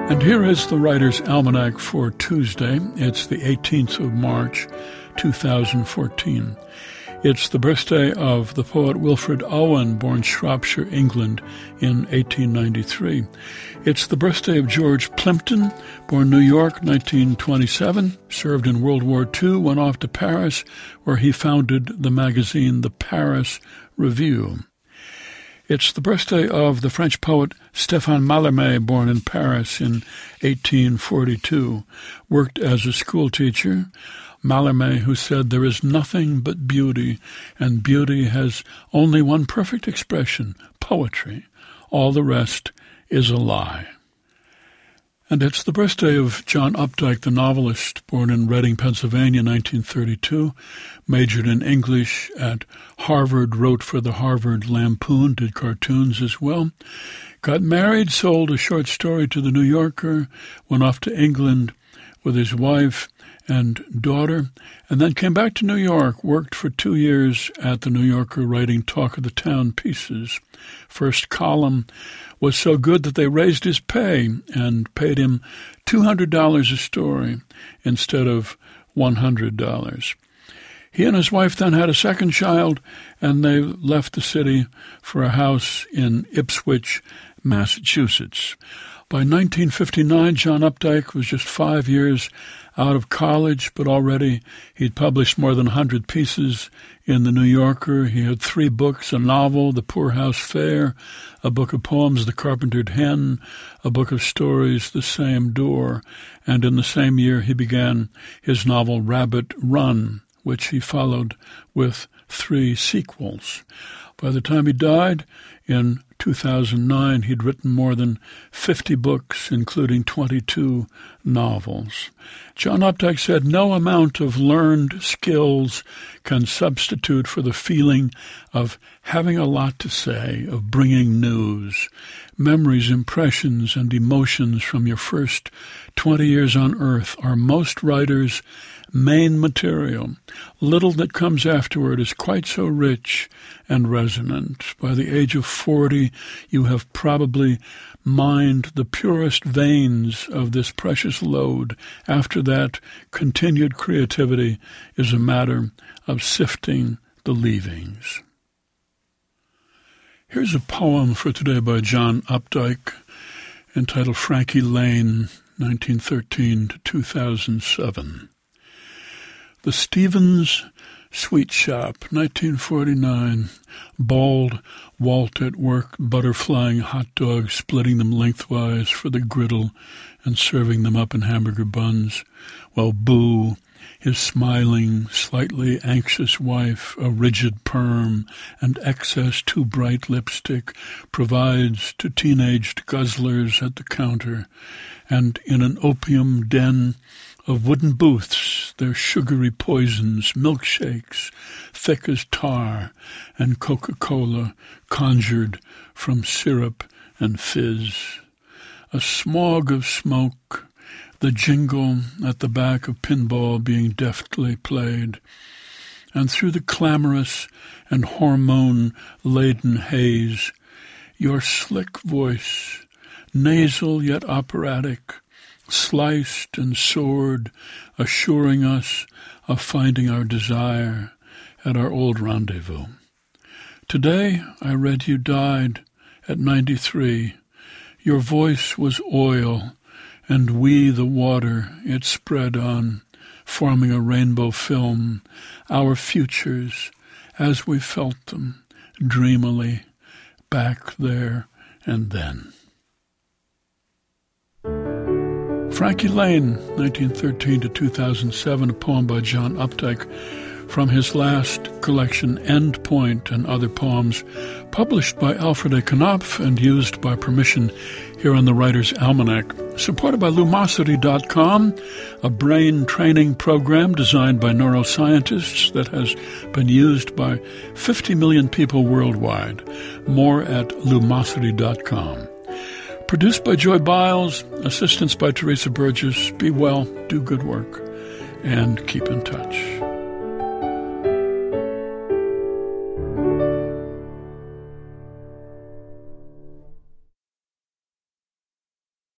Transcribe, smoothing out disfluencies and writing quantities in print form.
And here is the Writer's Almanac for Tuesday. It's the 18th of March, 2014. It's the birthday of the poet Wilfred Owen, born Shropshire, England, in 1893. It's the birthday of George Plimpton, born New York, 1927, served in World War II, went off to Paris, where he founded the magazine The Paris Review. It's the birthday of the French poet Stéphane Mallarmé, born in Paris in 1842, worked as a schoolteacher. Mallarmé, who said, "There is nothing but beauty, and beauty has only one perfect expression, poetry. All the rest is a lie." And it's the birthday of John Updike, the novelist, born in Reading, Pennsylvania, 1932, majored in English at Harvard, wrote for the Harvard Lampoon, did cartoons as well, got married, sold a short story to the New Yorker, went off to England with his wife and daughter, and then came back to New York, worked for 2 years at the New Yorker writing Talk of the Town pieces. First column was so good that they raised his pay and paid him $200 a story instead of $100. He and his wife then had a second child, and they left the city for a house in Ipswich, Massachusetts. By 1959, John Updike was just 5 years out of college, but already he'd published more than 100 pieces in The New Yorker. He had 3 books, a novel, The Poorhouse Fair, a book of poems, The Carpentered Hen, a book of stories, The Same Door, and in the same year he began his novel Rabbit Run, which he followed with 3 sequels. By the time he died in 2009, he'd written more than 50 books, including 22 novels. John Updike said, "No amount of learned skills can substitute for the feeling of having a lot to say, of bringing news, memories, impressions, and emotions from your first 20 years on earth are most writers' main material. Little that comes afterward is quite so rich and resonant. By the age of 40, you have probably mined the purest veins of this precious load. After that, continued creativity is a matter of sifting the leavings." Here's a poem for today by John Updike entitled Frankie Lane, 1913 to 2007. The Stevens Sweet Shop, 1949. Bald Walt at work, butterflying hot dogs, splitting them lengthwise for the griddle and serving them up in hamburger buns, while Boo, his smiling, slightly anxious wife, a rigid perm and excess too bright lipstick, provides to teenaged guzzlers at the counter, and in an opium den of wooden booths, their sugary poisons, milkshakes, thick as tar, and Coca-Cola conjured from syrup and fizz. A smog of smoke, the jingle at the back of pinball being deftly played, and through the clamorous and hormone-laden haze, your slick voice, nasal yet operatic, sliced and soared, assuring us of finding our desire at our old rendezvous. Today I read you died at 93. Your voice was oil, and we the water it spread on, forming a rainbow film, our futures as we felt them, dreamily, back there and then. Frankie Lane, 1913 to 2007, a poem by John Updike from his last collection, End Point and Other Poems, published by Alfred A. Knopf and used by permission here on the Writer's Almanac. Supported by Lumosity.com, a brain training program designed by neuroscientists that has been used by 50 million people worldwide. More at Lumosity.com. Produced by Joy Biles, assistance by Teresa Burgess. Be well, do good work, and keep in touch.